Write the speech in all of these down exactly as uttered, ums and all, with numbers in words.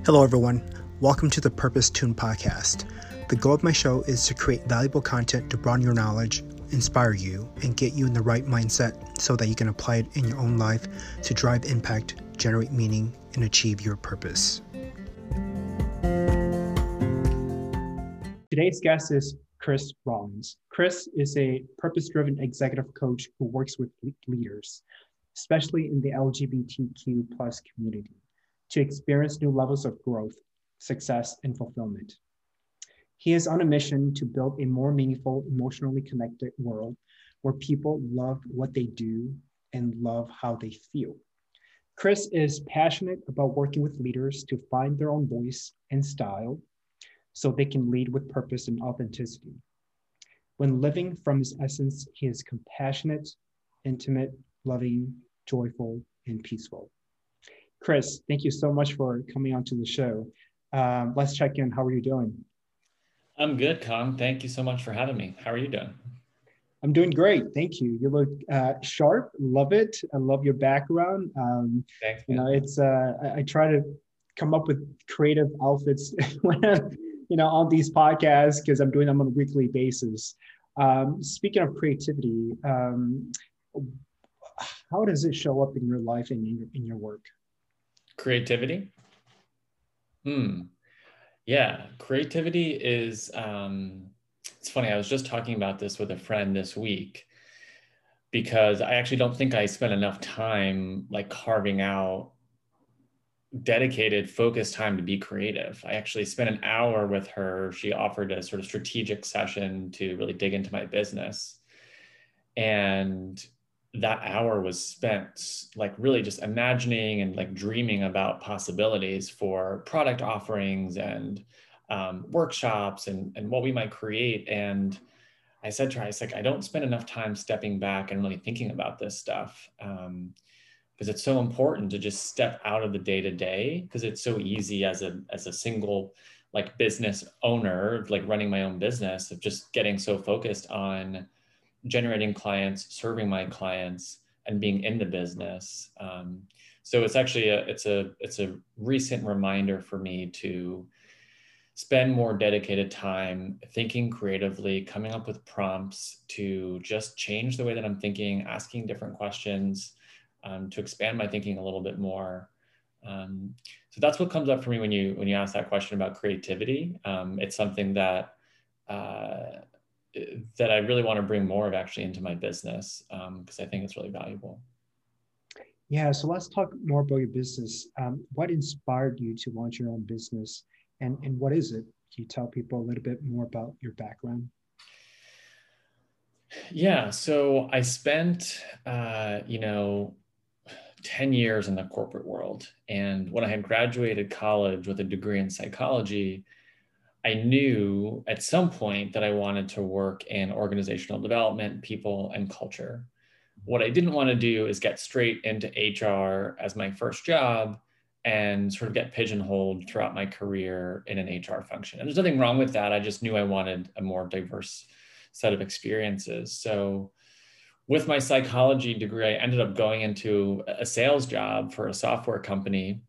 Hello, everyone. Welcome to the Purpose Tune podcast. The goal of my show is to create valuable content to broaden your knowledge, inspire you, and get you in the right mindset so that you can apply it in your own life to drive impact, generate meaning, and achieve your purpose. Today's guest is Chris Rollins. Chris is a purpose-driven executive coach who works with leaders, especially in the L G B T Q plus community, to experience new levels of growth, success, and fulfillment. He is on a mission to build a more meaningful, emotionally connected world where people love what they do and love how they feel. Chris is passionate about working with leaders to find their own voice and style so they can lead with purpose and authenticity. When living from his essence, he is compassionate, intimate, loving, joyful, and peaceful. Chris, thank you so much for coming onto the show. Um, let's check in. How are you doing? I'm good, Kong. Thank you so much for having me. How are you doing? I'm doing great. Thank you. You look uh, sharp. Love it. I love your background. Um, Thanks, you man. know, it's uh, I, I try to come up with creative outfits when I'm, you know, on these podcasts because I'm doing them on a weekly basis. Um, speaking of creativity, um, how does it show up in your life and in your, in your work? Creativity? Hmm. Yeah, creativity is, um, it's funny. I was just talking about this with a friend this week because I actually don't think I spent enough time like carving out dedicated, focused time to be creative. I actually spent an hour with her. She offered a sort of strategic session to really dig into my business. And that hour was spent like really just imagining and like dreaming about possibilities for product offerings and um, workshops and, and what we might create. And I said to her, I was like, I don't spend enough time stepping back and really thinking about this stuff. Um, because it's so important to just step out of the day-to-day, because it's so easy as a as a single like business owner, like running my own business, of just getting so focused on generating clients, serving my clients, and being in the business. Um, so it's actually a it's a it's a recent reminder for me to spend more dedicated time thinking creatively, coming up with prompts to just change the way that I'm thinking, asking different questions, um, to expand my thinking a little bit more. Um, so that's what comes up for me when you when you ask that question about creativity. Um, it's something that uh, that I really want to bring more of actually into my business, because um, I think it's really valuable. Yeah, so let's talk more about your business. Um, what inspired you to launch your own business, and and what is it? Can you tell people a little bit more about your background? Yeah, so I spent, uh, you know, ten years in the corporate world. And when I had graduated college with a degree in psychology, I knew at some point that I wanted to work in organizational development, people, and culture. What I didn't want to do is get straight into H R as my first job and sort of get pigeonholed throughout my career in an H R function. And there's nothing wrong with that. I just knew I wanted a more diverse set of experiences. So with my psychology degree, I ended up going into a sales job for a software company.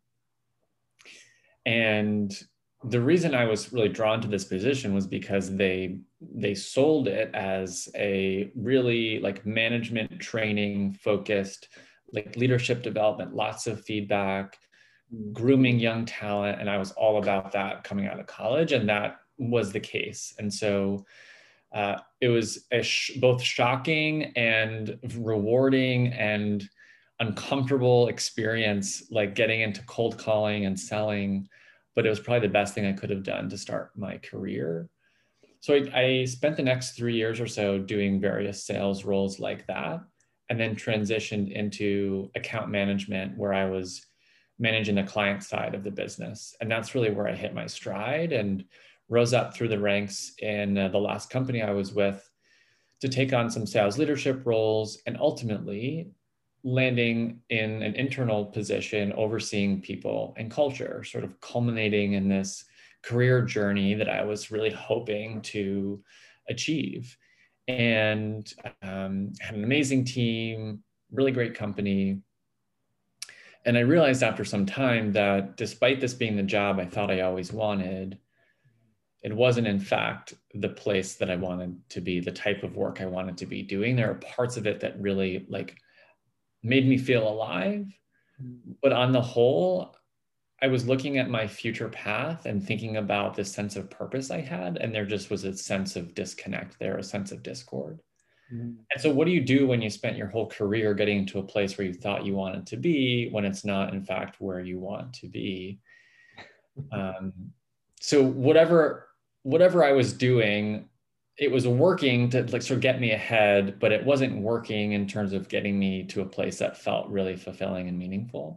And the reason I was really drawn to this position was because they they sold it as a really like management training focused, like leadership development, lots of feedback, grooming young talent. And I was all about that coming out of college. And that was the case. And so uh, it was a sh- both shocking and rewarding and uncomfortable experience, like getting into cold calling and selling, but it was probably the best thing I could have done to start my career. So I, I spent the next three years or so doing various sales roles like that, and then transitioned into account management where I was managing the client side of the business. And that's really where I hit my stride and rose up through the ranks in uh, the last company I was with to take on some sales leadership roles and ultimately landing in an internal position overseeing people and culture, sort of culminating in this career journey that I was really hoping to achieve. And um, had an amazing team, really great company. And I realized after some time that despite this being the job I thought I always wanted, it wasn't in fact the place that I wanted to be, the type of work I wanted to be doing. There are parts of it that really like made me feel alive. But on the whole, I was looking at my future path and thinking about the sense of purpose I had, and there just was a sense of disconnect there, a sense of discord. Mm. And so what do you do when you spent your whole career getting to a place where you thought you wanted to be when it's not in fact where you want to be? Um, so whatever, whatever I was doing, it was working to like sort of get me ahead, but it wasn't working in terms of getting me to a place that felt really fulfilling and meaningful.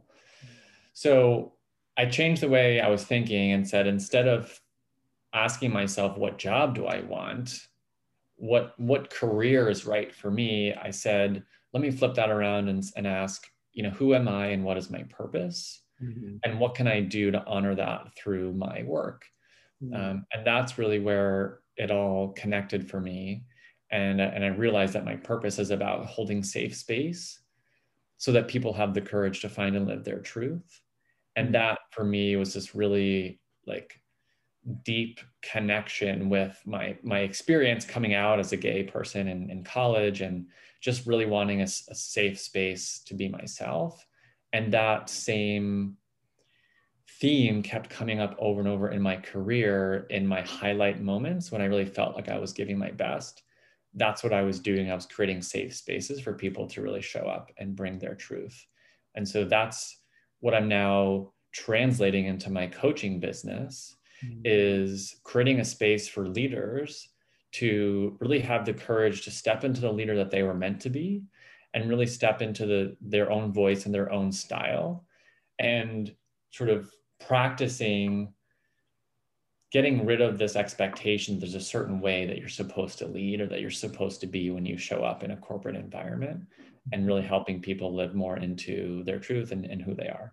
So I changed the way I was thinking and said, instead of asking myself, what job do I want? What, what career is right for me? I said, let me flip that around and, and ask, you know, who am I and what is my purpose? Mm-hmm. And what can I do to honor that through my work? Mm-hmm. Um, and that's really where it all connected for me. And, and I realized that my purpose is about holding safe space so that people have the courage to find and live their truth. And that for me was this really like deep connection with my my experience coming out as a gay person in, in college, and just really wanting a, a safe space to be myself. And that same theme kept coming up over and over in my career, in my highlight moments when I really felt like I was giving my best. That's what I was doing. I was creating safe spaces for people to really show up and bring their truth. And so that's what I'm now translating into my coaching business, mm-hmm. is creating a space for leaders to really have the courage to step into the leader that they were meant to be, and really step into the, their own voice and their own style, and sort of practicing getting rid of this expectation there's a certain way that you're supposed to lead or that you're supposed to be when you show up in a corporate environment, and really helping people live more into their truth and, and who they are.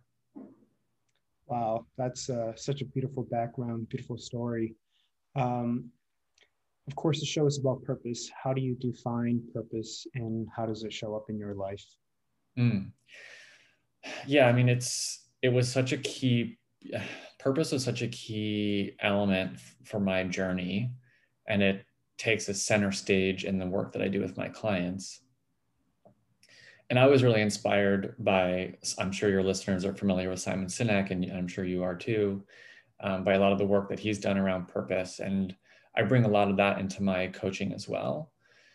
Wow, that's uh, such a beautiful background, beautiful story. Um, of course, the show is about purpose. How do you define purpose, and how does it show up in your life? Mm. Yeah, I mean, it's it was such a key purpose was such a key element for my journey, and it takes a center stage in the work that I do with my clients. And I was really inspired by, I'm sure your listeners are familiar with Simon Sinek, and I'm sure you are too, um, by a lot of the work that he's done around purpose. And I bring a lot of that into my coaching as well.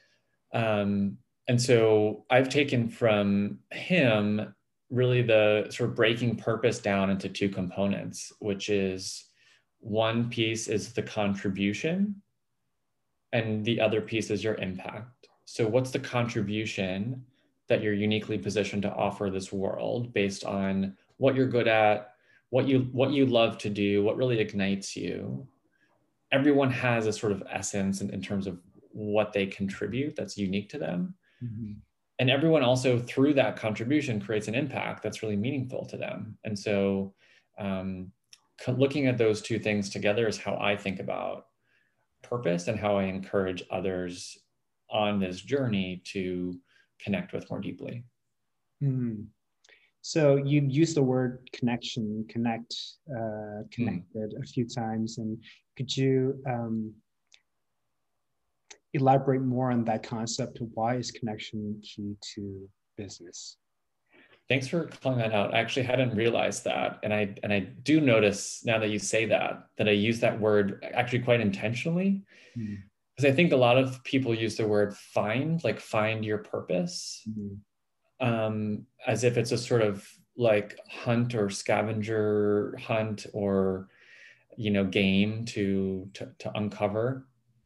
Um, and so I've taken from him really the sort of breaking purpose down into two components, which is one piece is the contribution, and the other piece is your impact. So what's the contribution that you're uniquely positioned to offer this world based on what you're good at, what you what you love to do, what really ignites you? Everyone has a sort of essence in, in terms of what they contribute that's unique to them. Mm-hmm. And everyone also through that contribution creates an impact that's really meaningful to them. And so um, looking at those two things together is how I think about purpose, and how I encourage others on this journey to connect with more deeply. Mm. So you used the word connection, connect, uh, connected mm. a few times. And could you um, elaborate more on that concept? Why is connection key to business? Thanks for calling that out. I actually hadn't realized that. And I and I do notice now that you say that, that I use that word actually quite intentionally. Because mm-hmm. I think a lot of people use the word find, like find your purpose, mm-hmm. um, as if it's a sort of like hunt or scavenger hunt or, you know, game to, to, to uncover.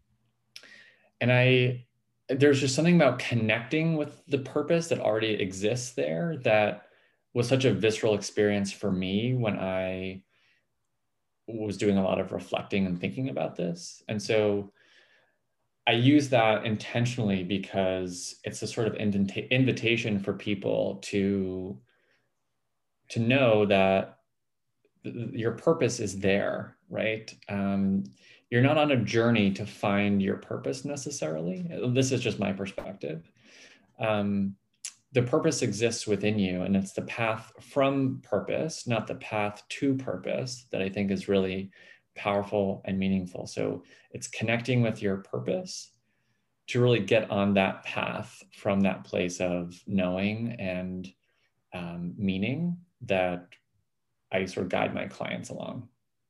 And I, there's just something about connecting with the purpose that already exists there that was such a visceral experience for me when I was doing a lot of reflecting and thinking about this. And so I use that intentionally because it's a sort of invita- invitation for people to, to know that th- your purpose is there, right? Um, you're not on a journey to find your purpose necessarily. This is just my perspective. Um, the purpose exists within you, and it's the path from purpose, not the path to purpose, that I think is really powerful and meaningful. So it's connecting with your purpose to really get on that path from that place of knowing and um, meaning that I sort of guide my clients along.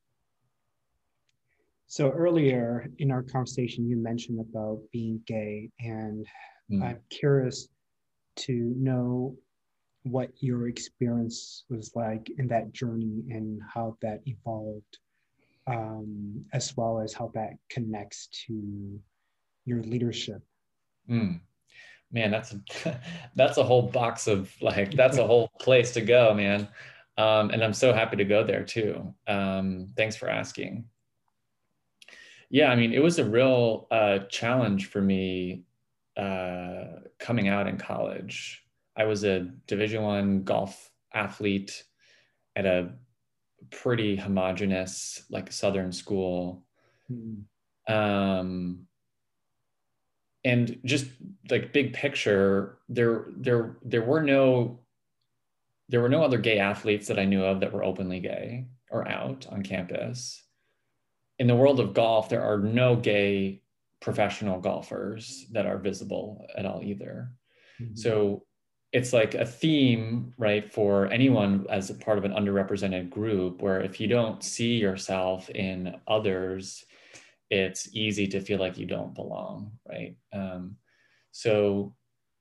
So earlier in our conversation, you mentioned about being gay, and mm. I'm curious to know what your experience was like in that journey and how that evolved, um, as well as how that connects to your leadership. Mm. Man, that's a, that's a whole box of like, that's a whole place to go, man. Um, and I'm so happy to go there too. Um, thanks for asking. Yeah, I mean, it was a real uh, challenge for me uh, coming out in college. I was a Division One golf athlete at a pretty homogenous, like Southern school. Mm-hmm. Um, and just like big picture, there, there, there were no, there were no other gay athletes that I knew of that were openly gay or out on campus. In the world of golf, there are no gay professional golfers that are visible at all either. Mm-hmm. So it's like a theme, right, for anyone as a part of an underrepresented group, where if you don't see yourself in others, it's easy to feel like you don't belong, right? Um, so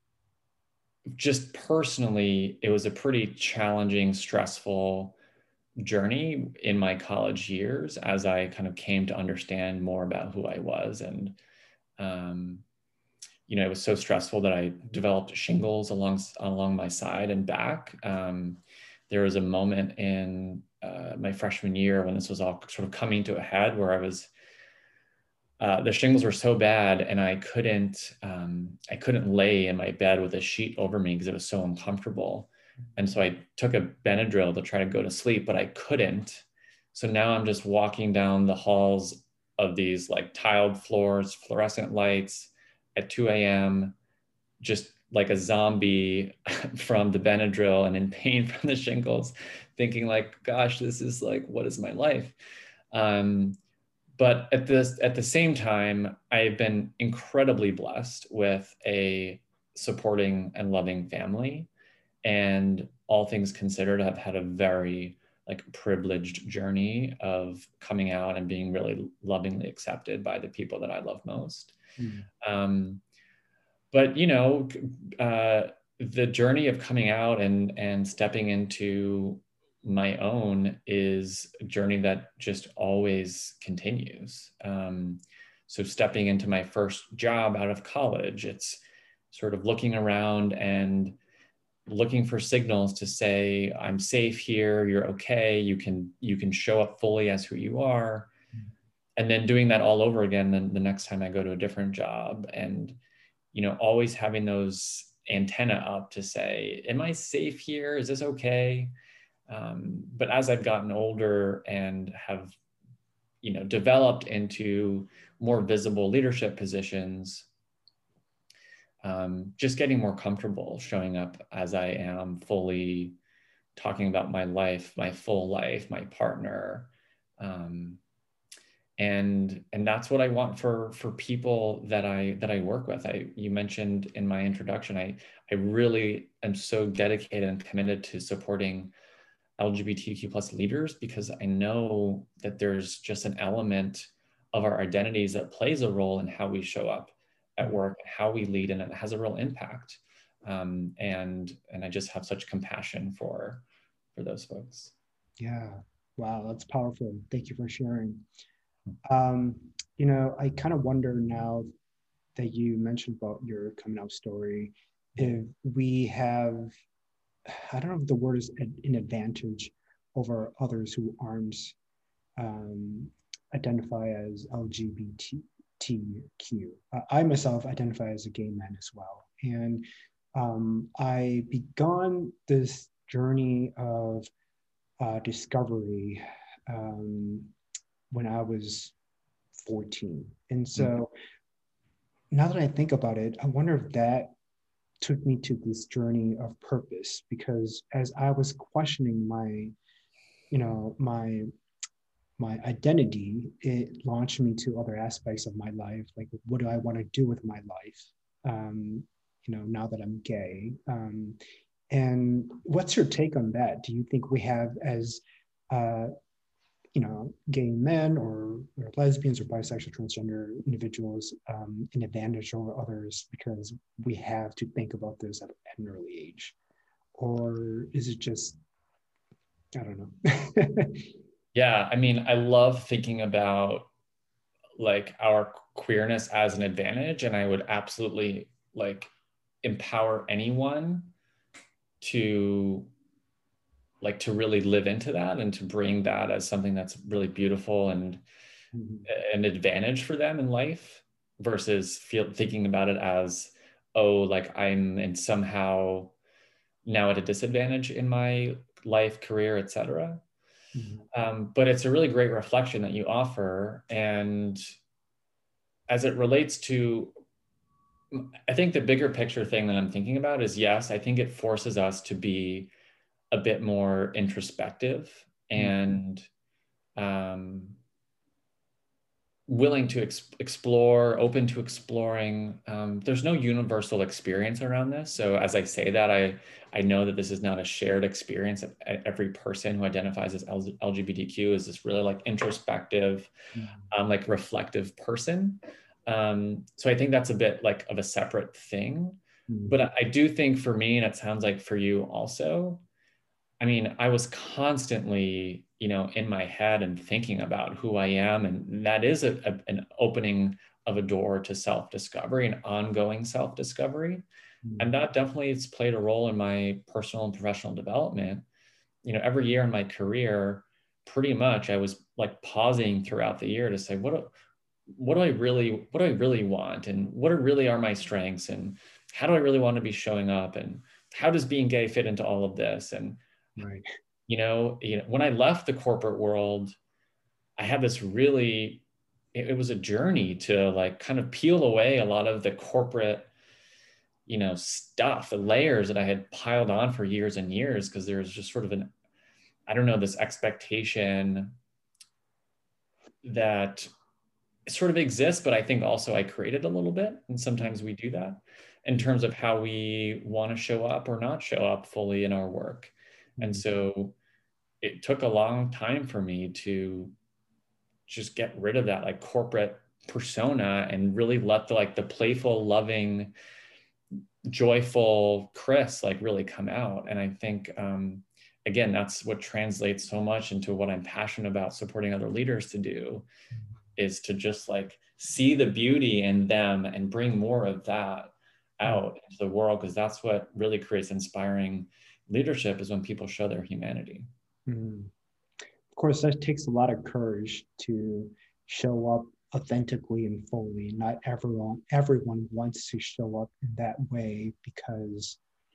just personally, it was a pretty challenging, stressful journey in my college years as I kind of came to understand more about who I was. And, um, you know, it was so stressful that I developed shingles along, along my side and back. Um, there was a moment in uh, my freshman year when this was all sort of coming to a head, where I was, uh, the shingles were so bad, and I couldn't, um, I couldn't lay in my bed with a sheet over me because it was so uncomfortable. And so I took a Benadryl to try to go to sleep, but I couldn't. So now I'm just walking down the halls of these like tiled floors, fluorescent lights at two a.m., just like a zombie from the Benadryl and in pain from the shingles, thinking like, gosh, this is like, what is my life? Um, but at this, at the same time, I've been incredibly blessed with a supporting and loving family. And all things considered, I've had a very like privileged journey of coming out and being really lovingly accepted by the people that I love most. Mm. Um, but, you know, uh, the journey of coming out and, and stepping into my own is a journey that just always continues. Um, so stepping into my first job out of college, it's sort of looking around and looking for signals to say, I'm safe here, you're okay, you can you can show up fully as who you are. And then doing that all over again then the next time I go to a different job. And, you know, always having those antenna up to say, am I safe here? Is this okay? Um, but as I've gotten older and have, you know, developed into more visible leadership positions, Um, just getting more comfortable showing up as I am, fully talking about my life, my full life, my partner. Um, and, and that's what I want for, for people that I, that I work with. I, you mentioned in my introduction, I, I really am so dedicated and committed to supporting L G B T Q plus leaders, because I know that there's just an element of our identities that plays a role in how we show up at work, how we lead, and it has a real impact. Um, and and I just have such compassion for for those folks. Yeah, wow, that's powerful. Thank you for sharing. Um, you know, I kind of wonder now that you mentioned about your coming out story, if we have, I don't know if the word is an advantage over others who aren't um, identify as L G B T Q. Uh, I myself identify as a gay man as well. And um, I began this journey of uh, discovery um, when I was fourteen. And so mm-hmm. now that I think about it, I wonder if that took me to this journey of purpose, because as I was questioning my, you know, my my identity, it launched me to other aspects of my life. Like, what do I want to do with my life? Um, you know, now that I'm gay. Um, and what's your take on that? Do you think we have, as uh, you know, gay men or, or lesbians or bisexual transgender individuals, um, an advantage over others because we have to think about this at an early age? Or is it just, I don't know. Yeah, I mean, I love thinking about like our queerness as an advantage, and I would absolutely like empower anyone to like to really live into that and to bring that as something that's really beautiful and Mhm. an advantage for them in life versus feel thinking about it as, oh, like I'm in somehow now at a disadvantage in my life, career, et cetera. Mhm. Um, but it's a really great reflection that you offer. And as it relates to, I think the bigger picture thing that I'm thinking about is, yes, I think it forces us to be a bit more introspective Mhm. and um, willing to ex- explore, open to exploring. Um, there's no universal experience around this. So as I say that, I, I know that this is not a shared experience. Every person who identifies as L G B T Q is this really like introspective, Mhm. um, like reflective person. Um, so I think that's a bit like of a separate thing. But Mhm. I, I do think for me, and it sounds like for you also, I mean, I was constantly, you know, in my head and thinking about who I am. And that is a, a, an opening of a door to self-discovery and ongoing self-discovery. And Mhm. that definitely has played a role in my personal and professional development. You know, every year in my career, pretty much I was like pausing throughout the year to say, what do, what do I really, what do I really want? And what are really are my strengths? And how do I really want to be showing up? And how does being gay fit into all of this? And Right. you know, you know, when I left the corporate world, I had this really, it, it was a journey to like kind of peel away a lot of the corporate, you know, stuff, the layers that I had piled on for years and years, because there's just sort of an, I don't know, this expectation that sort of exists, but I think also I created a little bit. And sometimes we do that in terms of how we want to show up or not show up fully in our work. And Mhm. so it took a long time for me to just get rid of that like corporate persona and really let the like the playful, loving, joyful Chris like really come out. And I think um, again, that's what translates so much into what I'm passionate about supporting other leaders to do, is to just like see the beauty in them and bring more of that Mhm. out into the world, because that's what really creates inspiring leadership, is when people show their humanity. Mhm. Of course, that takes a lot of courage to show up authentically and fully. Not everyone everyone wants to show up in that way because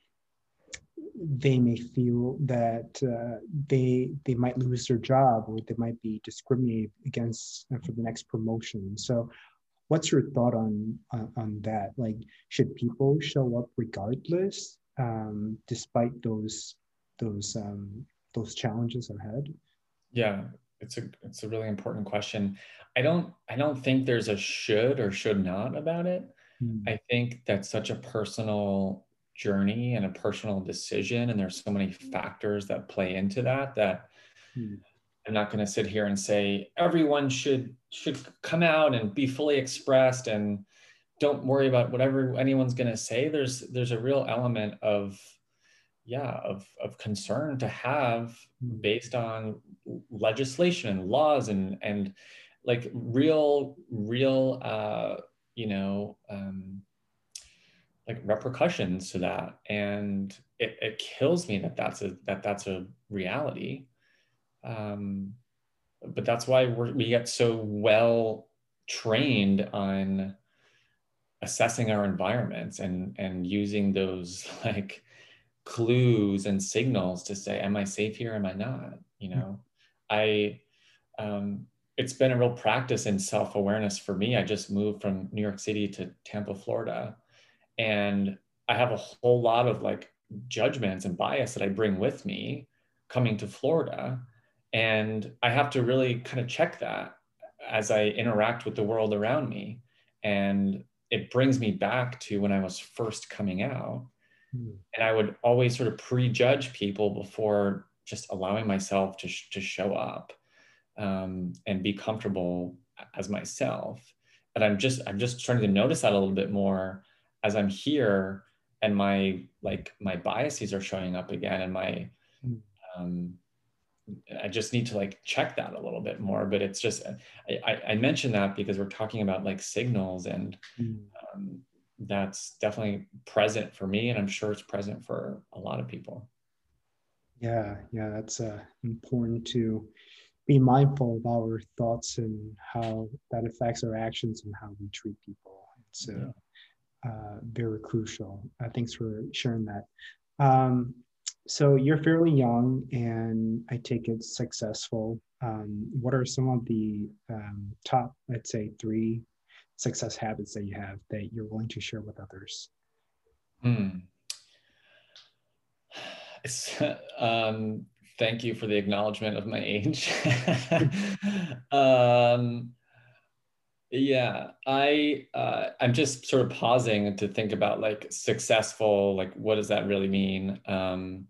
they may feel that uh, they they might lose their job, or they might be discriminated against for the next promotion. So, what's your thought on on, on that? Like, should people show up regardless, um, despite those those um, those challenges ahead? Yeah, it's a it's a really important question. I don't I don't think there's a should or should not about it. Mm. I think that's such a personal journey and a personal decision, and there's so many factors that play into that that Mm. I'm not going to sit here and say everyone should should come out and be fully expressed and don't worry about whatever anyone's going to say. There's there's a real element of yeah of, of concern to have Mm. based on legislation and laws and and like real real uh you know um like repercussions to that. And it, it kills me that that's a that that's a reality. um but that's why we're, we get so well trained on assessing our environments and and using those like clues and signals to say, am I safe here, am I not? You know, I um it's been a real practice in self-awareness for me. I just moved from New York City to Tampa, Florida, and I have a whole lot of like judgments and bias that I bring with me coming to Florida. And I have to really kind of check that as I interact with the world around me. And it brings me back to when I was first coming out. Mm. And I would always sort of prejudge people before just allowing myself to, sh- to show up um, and be comfortable as myself. And I'm just, I'm just starting to notice that a little bit more as I'm here, and my, like my biases are showing up again, and my, um, I just need to like check that a little bit more. But it's just, I, I mention that because we're talking about like signals, and um, that's definitely present for me, and I'm sure it's present for a lot of people. Yeah, yeah, that's uh, important to be mindful of our thoughts and how that affects our actions and how we treat people. It's uh, yeah. uh, very crucial. Uh, thanks for sharing that. Um, so you're fairly young, and I take it successful. Um, what are some of the um, top, let's say, three success habits that you have that you're willing to share with others? Hmm. um, thank you for the acknowledgement of my age. um, yeah, I uh, I'm just sort of pausing to think about like successful, like what does that really mean? Um,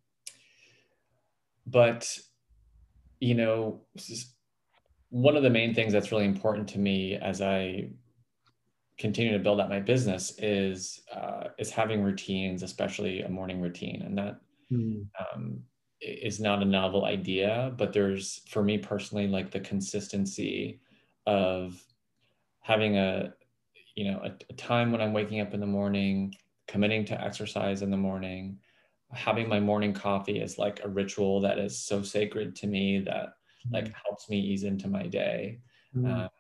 but you know, one of the main things that's really important to me as I continue to build out my business is uh, is having routines, especially a morning routine, and that mm. um, is not a novel idea, but there's, for me personally, like the consistency of having a, you know, a, a time when I'm waking up in the morning, committing to exercise in the morning, having my morning coffee is like a ritual that is so sacred to me that mm. like helps me ease into my day. Mm. Um,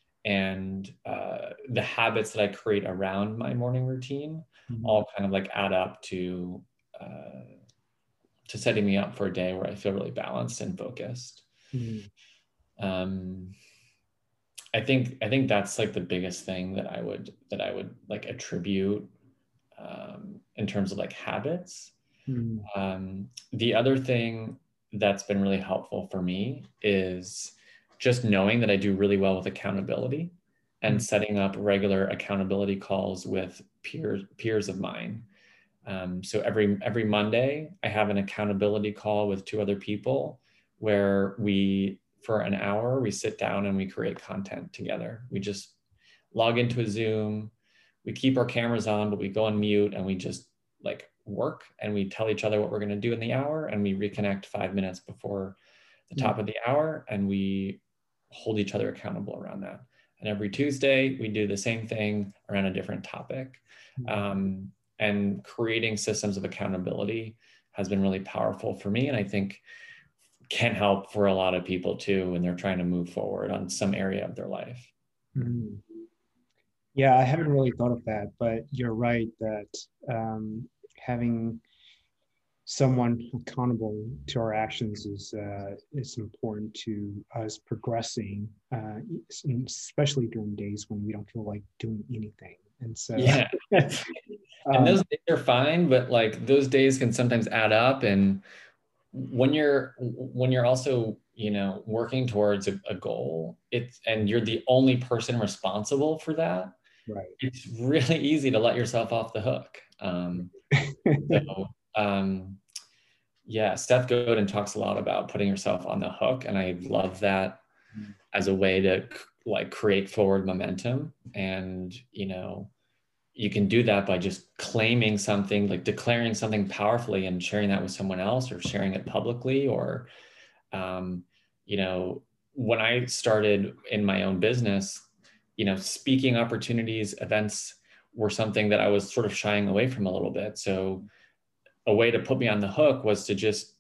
and uh, the habits that I create around my morning routine mm-hmm. all kind of like add up to uh, to setting me up for a day where I feel really balanced and focused. Mm-hmm. Um, I think I think that's like the biggest thing that I would that I would like attribute um, in terms of like habits. Mm-hmm. Um, the other thing that's been really helpful for me is just knowing that I do really well with accountability, and mm-hmm. setting up regular accountability calls with peers peers of mine. Um, so every every Monday, I have an accountability call with two other people where we, for an hour, we sit down and we create content together. We just log into a Zoom, we keep our cameras on, but we go on mute and we just like work, and we tell each other what we're going to do in the hour, and we reconnect five minutes before the top mm-hmm. of the hour, and we hold each other accountable around that. And every Tuesday, we do the same thing around a different topic. Mm-hmm. Um, and creating systems of accountability has been really powerful for me, and I think can help for a lot of people too when they're trying to move forward on some area of their life. Mm-hmm. Yeah, I haven't really thought of that, but you're right that um, having someone accountable to our actions is uh, is important to us progressing, uh, especially during days when we don't feel like doing anything. And so, yeah, and those days are fine, but like those days can sometimes add up. And when you're when you're also, you know, working towards a, a goal, it's and you're the only person responsible for that. Right. It's really easy to let yourself off the hook. Um, so, um, yeah, Seth Godin talks a lot about putting yourself on the hook, and I love that as a way to like create forward momentum. And you know, you can do that by just claiming something, like declaring something powerfully and sharing that with someone else, or sharing it publicly, or um, you know, when I started in my own business, you know, speaking opportunities, events were something that I was sort of shying away from a little bit. So a way to put me on the hook was to just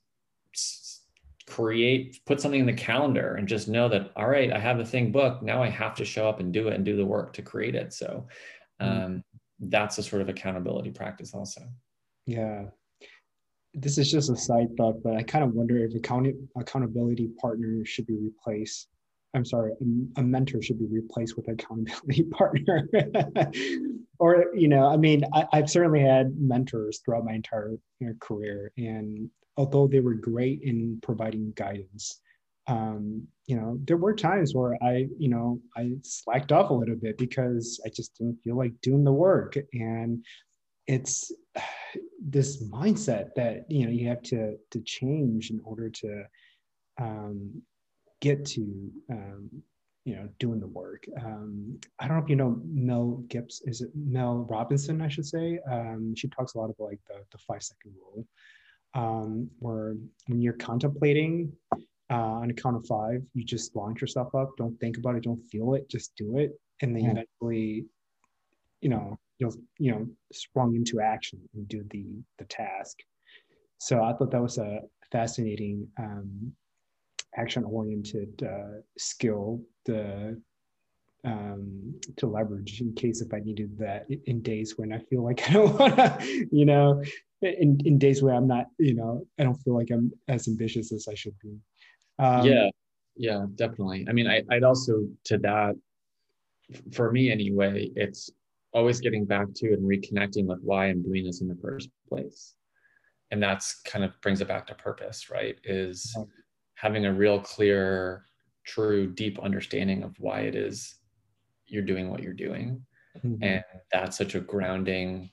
create, put something in the calendar and just know that, all right, I have the thing booked. Now I have to show up and do it and do the work to create it. So um, mm-hmm. that's a sort of accountability practice also. Yeah. This is just a side thought, but I kind of wonder if account- accountability partner should be replaced. I'm sorry, a, a mentor should be replaced with accountability partner. or, you know, I mean, I, I've certainly had mentors throughout my entire, you know, career. And although they were great in providing guidance, um, you know, there were times where I, you know, I slacked off a little bit because I just didn't feel like doing the work. And it's this mindset that, you know, you have to to change in order to um, get to um, you know, doing the work. Um, I don't know if you know Mel Gibbs. Is it Mel Robinson? I should say. Um, she talks a lot about like the the five second rule, um, where when you're contemplating uh, on a count of five, you just launch yourself up. Don't think about it. Don't feel it. Just do it, and then eventually, you know, you'll you know sprung into action and do the the task. So I thought that was a fascinating um, action-oriented uh, skill to um, to leverage in case if I needed that in days when I feel like I don't want to, you know, in, in days where I'm not, you know, I don't feel like I'm as ambitious as I should be. Um, Yeah, yeah, definitely. I mean, I, I'd also to that, for me anyway, it's always getting back to and reconnecting with why I'm doing this in the first place. And that's kind of brings it back to purpose, right? Is having a real clear, true, deep understanding of why it is you're doing what you're doing. Mm-hmm. And that's such a grounding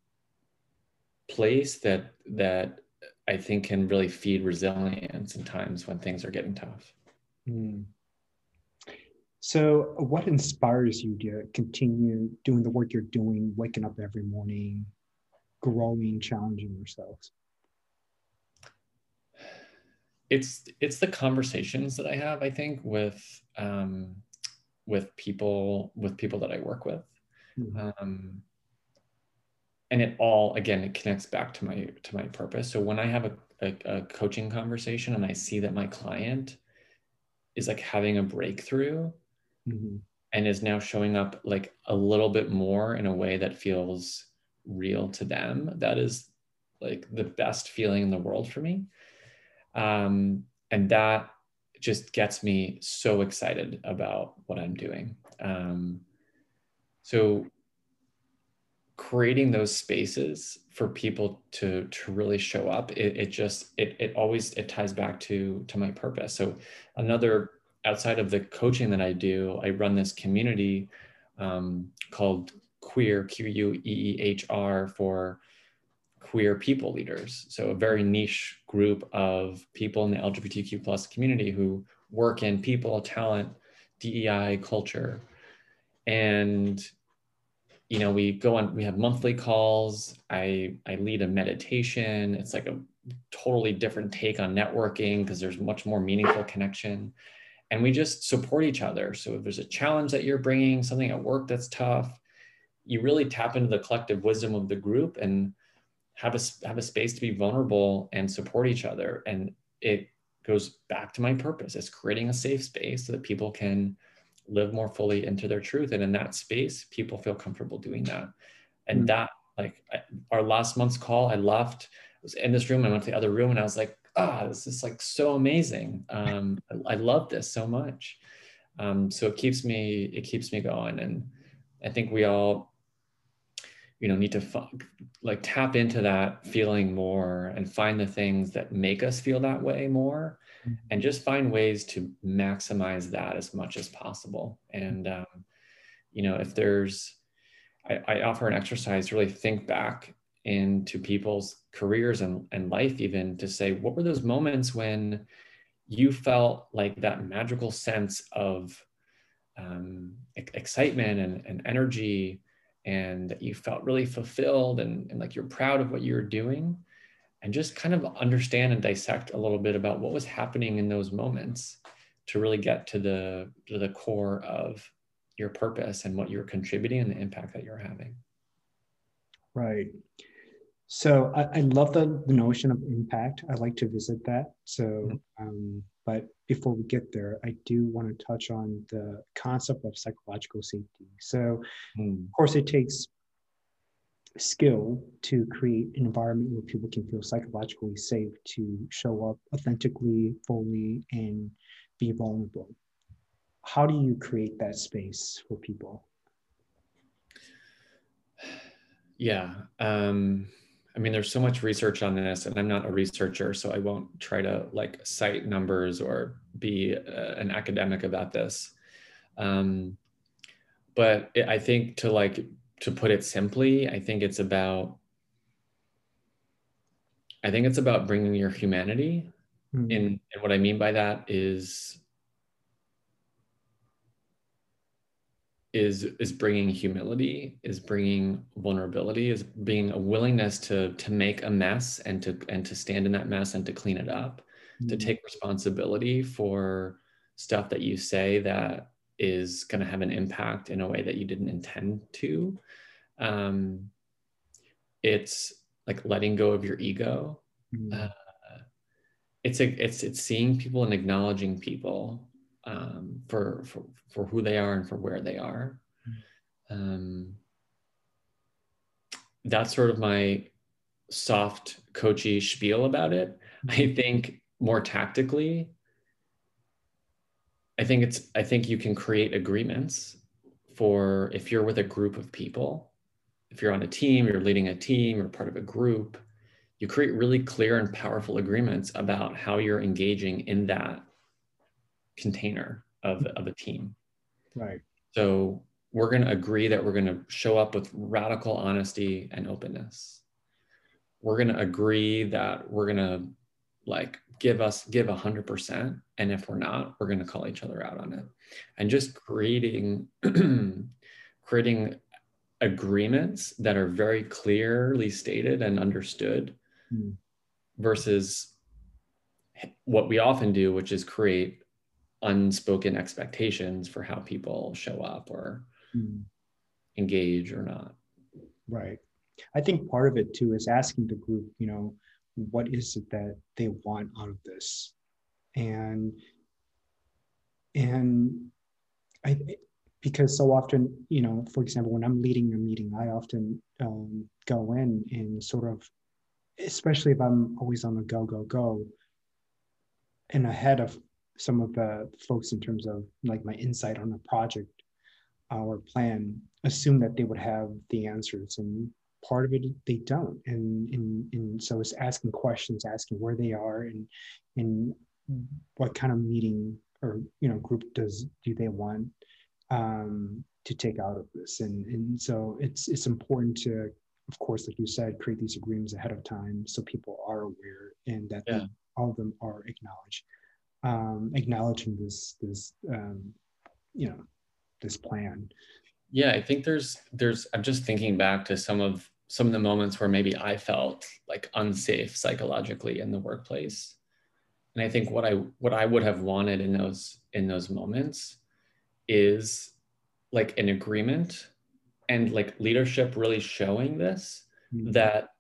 place that that I think can really feed resilience in times when things are getting tough. Mm. So what inspires you to continue doing the work you're doing, waking up every morning, growing, challenging yourselves? It's it's the conversations that I have, I think, with um, with people with people that I work with. Mm-hmm. Um, and it all, again, it connects back to my to my purpose. So when I have a, a, a coaching conversation and I see that my client is like having a breakthrough, mm-hmm. and is now showing up like a little bit more in a way that feels real to them, that is like the best feeling in the world for me. Um, and that just gets me so excited about what I'm doing. Um, so creating those spaces for people to to really show up, it, it just it it always it ties back to to my purpose. So another, outside of the coaching that I do, I run this community um, called Queer, Q U E E H R, for queer people leaders. So a very niche group of people in the L G B T Q plus community who work in people, talent, D E I, culture. And you know, we go on, we have monthly calls. I, I lead a meditation. It's like a totally different take on networking because there's much more meaningful connection. And we just support each other. So if there's a challenge that you're bringing, something at work that's tough, you really tap into the collective wisdom of the group and have a, have a space to be vulnerable and support each other. And it goes back to my purpose. It's creating a safe space so that people can live more fully into their truth. And in that space, people feel comfortable doing that. And mm-hmm. that, like I, our last month's call, I left, I was in this room, I went to the other room and I was like, ah, this is like so amazing. Um, I, I love this so much. Um, so it keeps me, it keeps me going. And I think we all, you know, need to f- like tap into that feeling more and find the things that make us feel that way more, mm-hmm. and just find ways to maximize that as much as possible. And, um, you know, if there's, I, I offer an exercise to really think back into people's careers and, and life, even to say, what were those moments when you felt like that magical sense of um, excitement and, and energy, and that you felt really fulfilled and, and like you're proud of what you're doing, and just kind of understand and dissect a little bit about what was happening in those moments to really get to the to the core of your purpose and what you're contributing and the impact that you're having. Right. So I, I love the, the notion of impact. I like to visit that. So, mm-hmm. um, but before we get there, I do want to touch on the concept of psychological safety. So, mm. of course, it takes skill to create an environment where people can feel psychologically safe to show up authentically, fully, and be vulnerable. How do you create that space for people? Yeah. Um, I mean, there's so much research on this, and I'm not a researcher, so I won't try to like cite numbers or be uh, an academic about this. Um, but it, I think to like to put it simply, I think it's about I think it's about bringing your humanity. Mm, And, and what I mean by that is is is bringing humility, is bringing vulnerability, is being a willingness to to make a mess and to and to stand in that mess and to clean it up, to mm, take responsibility for stuff that you say that is going to have an impact in a way that you didn't intend to. Um, it's like letting go of your ego. Uh, mm, it's a it's it's seeing people and acknowledging people um, for for for who they are and for where they are. Um, that's sort of my soft coachy spiel about it. mm, I think more tactically, I think it's I think you can create agreements for if you're with a group of people, if you're on a team, you're leading a team, you're part of a group, you create really clear and powerful agreements about how you're engaging in that container of, of a team. right. So we're going to agree that we're going to show up with radical honesty and openness. We're going to agree that we're going to like give us give a hundred percent. And if we're not, we're going to call each other out on it. And just creating, creating agreements that are very clearly stated and understood Mm, versus what we often do, which is create unspoken expectations for how people show up or mm, engage or not. right. I think part of it too is asking the group, you know, what is it that they want out of this? And and I because so often, you know, for example, when I'm leading a meeting, I often um, go in and sort of, especially if I'm always on the go, go, go, and ahead of some of the folks in terms of like my insight on the project our plan, assume that they would have the answers, and part of it they don't. And and, and so it's asking questions, asking where they are, and and what kind of meeting or you know group does do they want um, to take out of this. And and so it's it's important to, of course, like you said, create these agreements ahead of time so people are aware and that Yeah. they all of them are acknowledged, um, acknowledging this this um, you know this plan. Yeah, I think there's there's I'm just thinking back to some of some of the moments where maybe I felt like unsafe psychologically in the workplace. And I think what I what I would have wanted in those in those moments is like an agreement and like leadership really showing this, Mm, that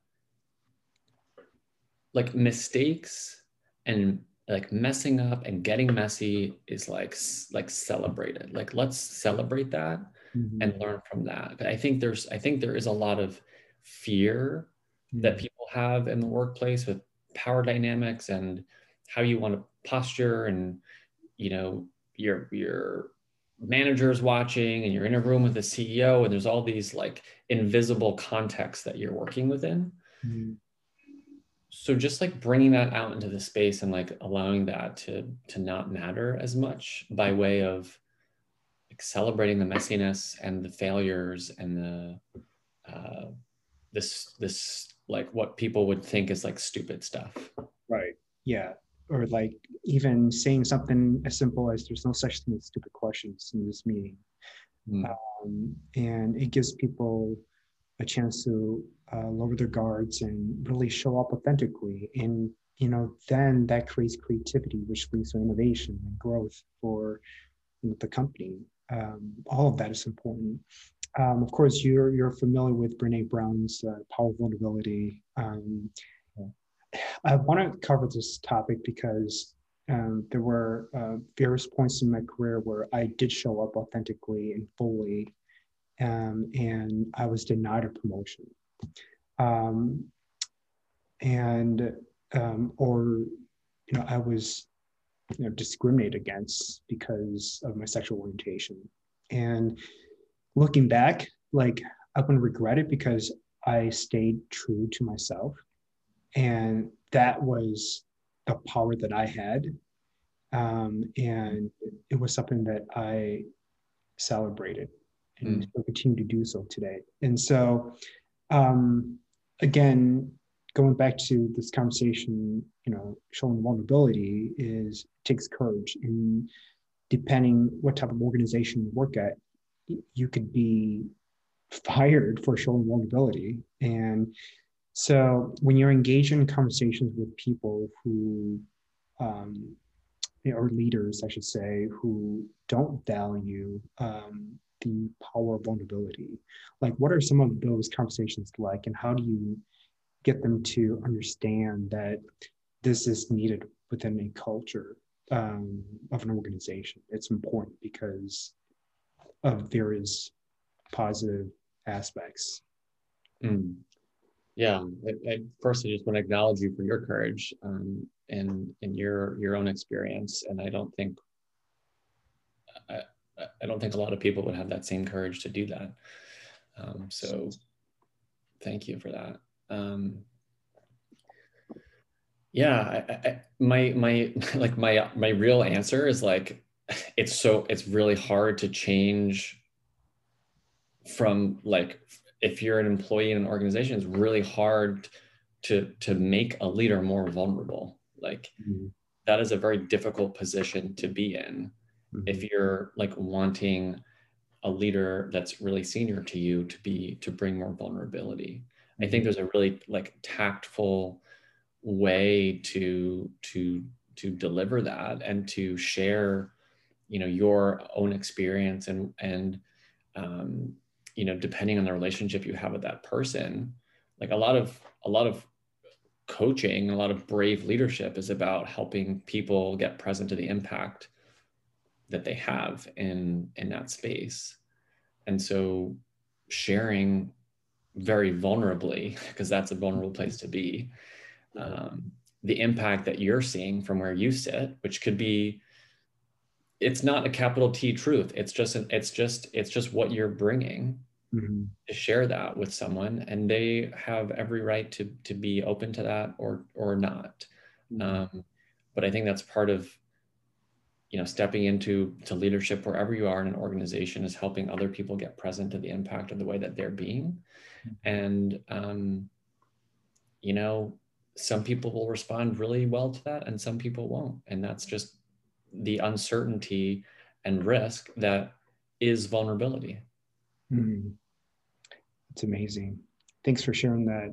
like mistakes and like messing up and getting messy is like like celebrated. Like let's celebrate that mhm, and learn from that. But I think there's I think there is a lot of fear that mm, people have in the workplace with power dynamics and how you want to posture, and you know your your manager's watching and you're in a room with the C E O and there's all these like invisible contexts that you're working within. mm, So just like bringing that out into the space and like allowing that to to not matter as much by way of like celebrating the messiness and the failures and the uh, this this like what people would think is like stupid stuff. right. Yeah. Or like even saying something as simple as there's no such thing as stupid questions in this meeting. Mm. Um, and it gives people a chance to uh, lower their guards and really show up authentically. And, you know, then that creates creativity, which leads to innovation and growth for you know, the company. Um, all of that is important. Um, of course, you're you're familiar with Brene Brown's uh, Power of Vulnerability. Um, I want to cover this topic because um, there were uh, various points in my career where I did show up authentically and fully, um, and I was denied a promotion, um, and um, or you know I was you know discriminated against because of my sexual orientation. And looking back, like I wouldn't regret it because I stayed true to myself. And that was the power that I had. Um, and it was something that I celebrated and Mm, will continue to do so today. And so, um, again, going back to this conversation, you know, showing vulnerability is takes courage. And depending what type of organization you work at, you could be fired for showing vulnerability. And so when you're engaged in conversations with people who, um, or leaders, I should say, who don't value um, the power of vulnerability, like what are some of those conversations like, and how do you get them to understand that this is needed within a culture um, of an organization? It's important because of various positive aspects. mm. Yeah, I, I, first I just want to acknowledge you for your courage um, and and your your own experience. And I don't think I, I don't think a lot of people would have that same courage to do that. Um, so thank you for that. Um, yeah, I, I, my my like my my real answer is like it's so it's really hard to change from like if you're an employee in an organization, it's really hard to to make a leader more vulnerable. Like Mm-hmm. that is a very difficult position to be in Mm-hmm. if you're like wanting a leader that's really senior to you to be to bring more vulnerability. I think there's a really like tactful way to to to deliver that and to share, you know, your own experience and and um, you know, depending on the relationship you have with that person, like a lot of a lot of coaching, a lot of brave leadership is about helping people get present to the impact that they have in in that space. And so sharing very vulnerably, because that's a vulnerable place to be, um, the impact that you're seeing from where you sit, which could be, it's not a capital T truth. It's just an, it's just it's just what you're bringing Mm-hmm. to share that with someone, and they have every right to to be open to that or or not. Mm-hmm. Um, but I think that's part of, you know, stepping into to leadership wherever you are in an organization is helping other people get present to the impact of the way that they're being. And um, you know, some people will respond really well to that and some people won't, and that's just the uncertainty and risk that is vulnerability. Mm-hmm. It's amazing. Thanks for sharing that.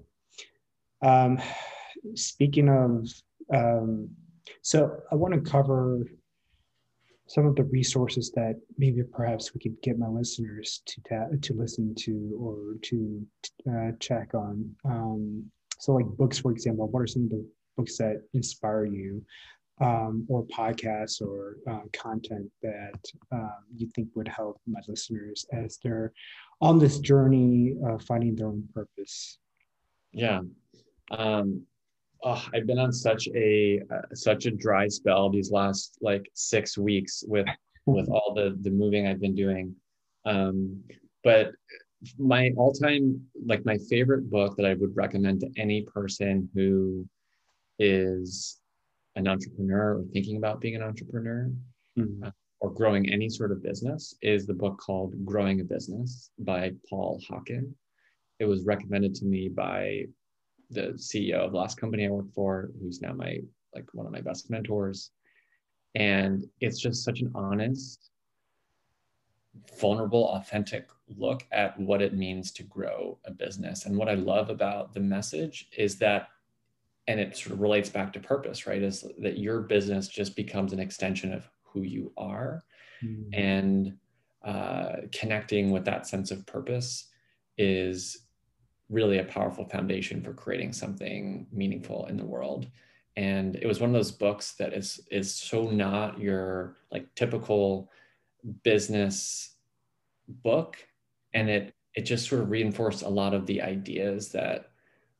Um, speaking of, um, so I want to cover some of the resources that maybe perhaps we could get my listeners to ta- to listen to or to uh, check on. Um, so, like books, for example, what are some of the books that inspire you, um, or podcasts or uh, content that um, you think would help my listeners as they're on this journey of finding their own purpose? Yeah. Um, oh, I've been on such a uh, such a dry spell these last like six weeks with with all the the moving I've been doing. Um, but my all-time like my favorite book that I would recommend to any person who is an entrepreneur or thinking about being an entrepreneur Mm-hmm. uh, or growing any sort of business is the book called Growing a Business by Paul Hawken. It was recommended to me by the C E O of the last company I worked for, who's now my like one of my best mentors. And it's just such an honest, vulnerable, authentic look at what it means to grow a business. And what I love about the message is that, and it sort of relates back to purpose, right? Is that your business just becomes an extension of who you are. Mm-hmm. And uh, connecting with that sense of purpose is really a powerful foundation for creating something meaningful in the world. And it was one of those books that is is so not your like typical business book, and it it just sort of reinforced a lot of the ideas that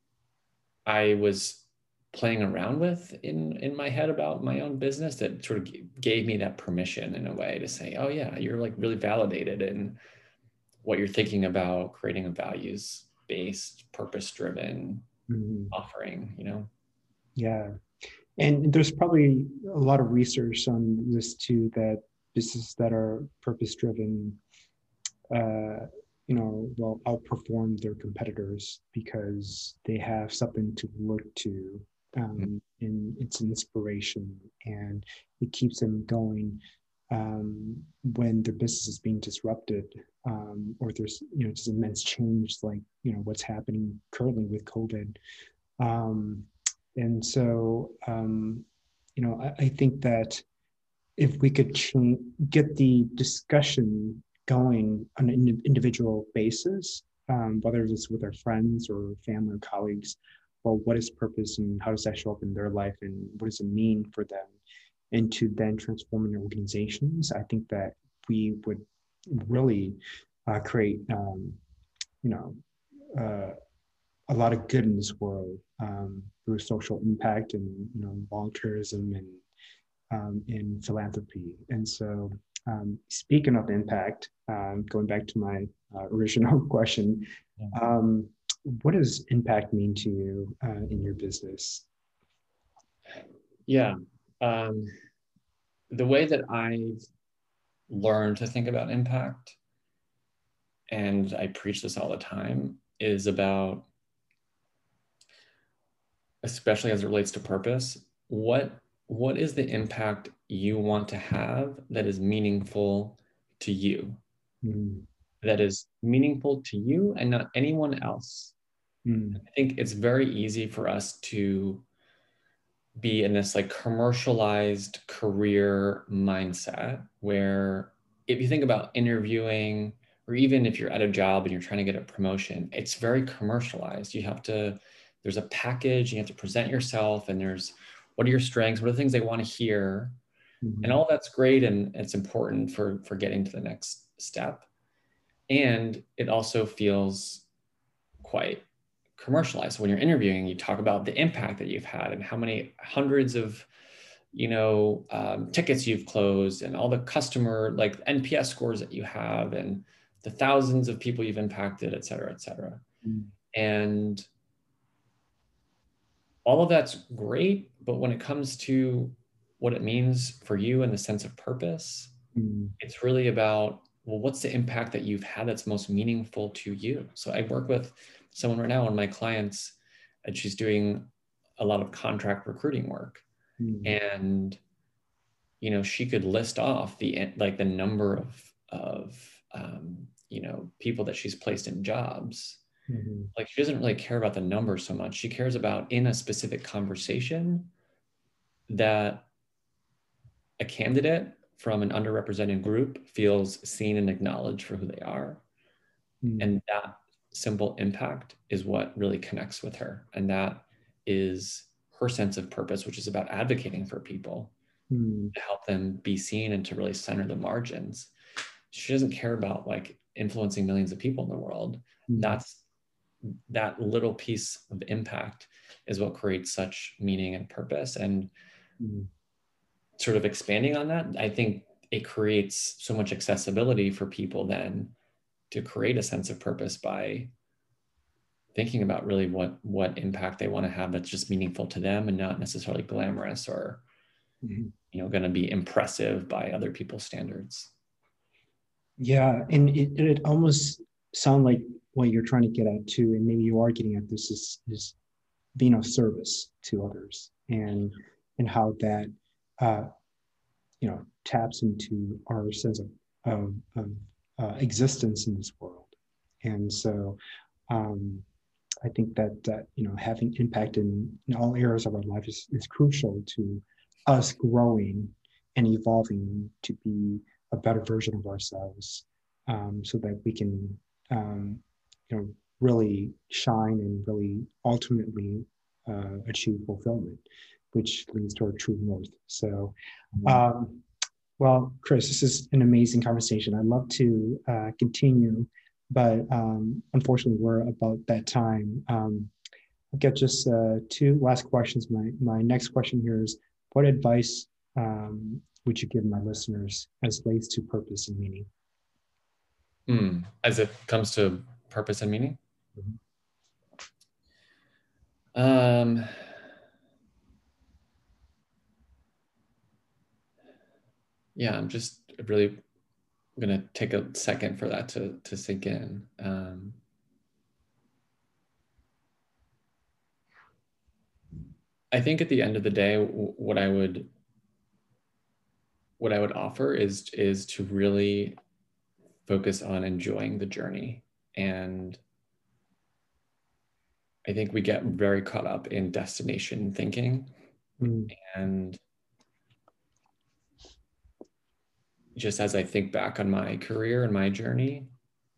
I was playing around with in in my head about my own business, that sort of gave me that permission in a way to say, oh yeah, you're like really validated in what you're thinking about creating a values-based, purpose-driven Mm-hmm. offering, you know? Yeah. And there's probably a lot of research on this too, that businesses that are purpose-driven, uh, you know, will outperform their competitors because they have something to look to, um, and it's an inspiration, and it keeps them going um, when their business is being disrupted, um, or there's, you know, just immense change, like, you know, what's happening currently with COVID. Um, and so, um, you know, I, I think that if we could change, get the discussion going on an individual basis, um, whether it's with our friends or family or colleagues, well, what is purpose and how does that show up in their life and what does it mean for them? And to then transform in organizations, I think that we would really uh, create, um, you know, uh, a lot of good in this world, um, through social impact and, you know, volunteerism and um, in philanthropy. And so, um, speaking of impact, um, going back to my uh, original question, Yeah. um, what does impact mean to you uh, in your business? Yeah. Um, the way that I've learned to think about impact, and I preach this all the time, is about, especially as it relates to purpose, what what is the impact you want to have that is meaningful to you, Mm, that is meaningful to you and not anyone else. mm, I think it's very easy for us to be in this like commercialized career mindset where if you think about interviewing, or even if you're at a job and you're trying to get a promotion, it's very commercialized. You have to, there's a package, you have to present yourself, and there's what are your strengths, what are the things they want to hear. And mm, all that's great, and it's important for for getting to the next step. And it also feels quite commercialized. When you're interviewing, you talk about the impact that you've had and how many hundreds of, you know, um, tickets you've closed, and all the customer like N P S scores that you have, and the thousands of people you've impacted, et cetera, et cetera. mm, And all of that's great, but when it comes to what it means for you and the sense of purpose, mm, it's really about, well, what's the impact that you've had that's most meaningful to you? So I work with someone right now, one of my clients, and she's doing a lot of contract recruiting work. mm, And, you know, she could list off the, like the number of, of, um, you know, people that she's placed in jobs. mm, Like she doesn't really care about the number so much. She cares about in a specific conversation that a candidate from an underrepresented group feels seen and acknowledged for who they are. mm, And that simple impact is what really connects with her. And that is her sense of purpose, which is about advocating for people mm, to help them be seen and to really center the margins. She doesn't care about like influencing millions of people in the world. mm, That's that little piece of impact is what creates such meaning and purpose. And mm, sort of expanding on that, I think it creates so much accessibility for people then to create a sense of purpose by thinking about really what what impact they want to have that's just meaningful to them and not necessarily glamorous or, mm. you know, going to be impressive by other people's standards. Yeah, and it, it almost sounds like what you're trying to get at too, and maybe you are getting at this, is, is being of service to others, and and how that uh, you know, taps into our sense of of, of uh, existence in this world. And so, um, I think that that you know, having impact in, in all areas of our life is, is crucial to us growing and evolving to be a better version of ourselves, um, so that we can, um, you know, really shine and really ultimately uh, achieve fulfillment, which leads to our true north. So, um, well, Chris, this is an amazing conversation. I'd love to uh, continue, but um, unfortunately, we're about that time. Um, I've got just uh, two last questions. My my next question here is: what advice um, would you give my listeners as relates to purpose and meaning? Hmm. As it comes to purpose and meaning? Mhm. Um, yeah, I'm just really going to take a second for that to, to sink in. Um, I think at the end of the day, what I would what I would offer is is to really focus on enjoying the journey. And I think we get very caught up in destination thinking. Mm. And just as I think back on my career and my journey,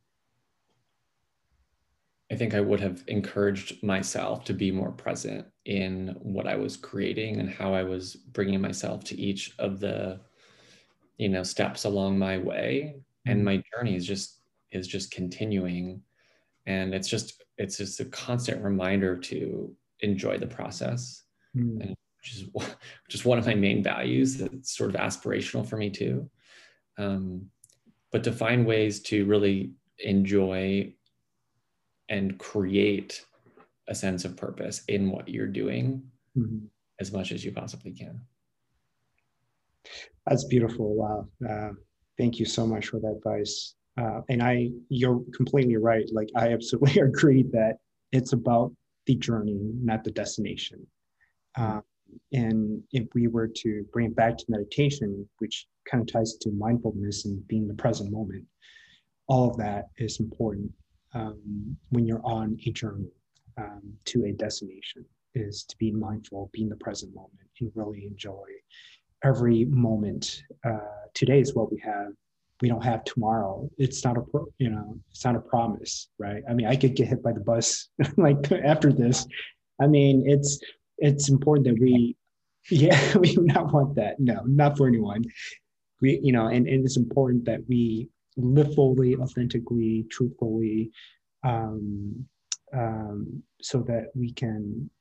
I think I would have encouraged myself to be more present in what I was creating and how I was bringing myself to each of the, you know, steps along my way. And Mm. my journey is just is just continuing, and it's just it's just a constant reminder to enjoy the process, Mm. and which is which is one of my main values. That's sort of aspirational for me too. Um, but to find ways to really enjoy and create a sense of purpose in what you're doing Mm. as much as you possibly can. That's beautiful. Wow. Uh, thank you so much for that advice. Uh, and I, you're completely right. Like, I absolutely agree that it's about the journey, not the destination. Mm. Uh, and if we were to bring it back to meditation, which kind of ties to mindfulness and being the present moment, all of that is important um, when you're on a journey um, to a destination, is to be mindful, be in the present moment, and really enjoy every moment. Uh, today is what we have. We don't have tomorrow. It's not a pro, you know, it's not a promise, right? I mean, I could get hit by the bus like after this. I mean, it's it's important that we, yeah, we do not want that. No, not for anyone. We, you know, and, and it's important that we live fully, authentically, truthfully, um, um, so that we can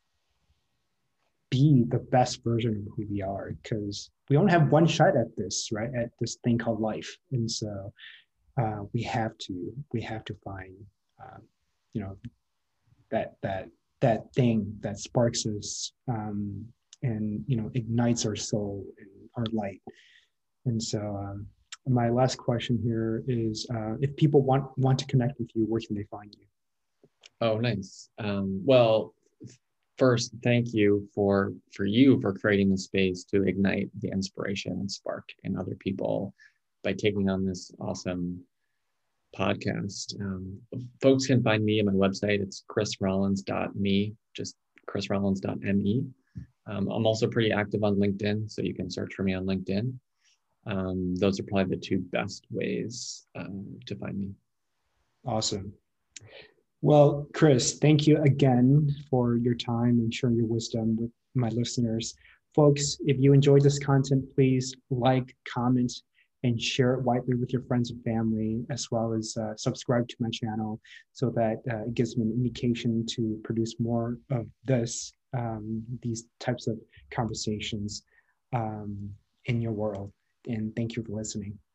be the best version of who we are, because we only have one shot at this, right? At this thing called life. And so uh, we have to, we have to find, um, you know, that, that, that thing that sparks us um, and, you know, ignites our soul and our light. And so um, my last question here is uh, if people want, want to connect with you, where can they find you? Oh, nice. Um, well, first, thank you for for you for creating the space to ignite the inspiration and spark in other people by taking on this awesome podcast. Um, folks can find me at my website. It's chris rollins dot me, just chris rollins dot me. Um, I'm also pretty active on LinkedIn, so you can search for me on LinkedIn. Um, those are probably the two best ways um, to find me. Awesome. Well, Chris, thank you again for your time and sharing your wisdom with my listeners. Folks, if you enjoyed this content, please like, comment, and share it widely with your friends and family, as well as uh, subscribe to my channel so that uh, it gives me an indication to produce more of this, um, these types of conversations um, in your world. And thank you for listening.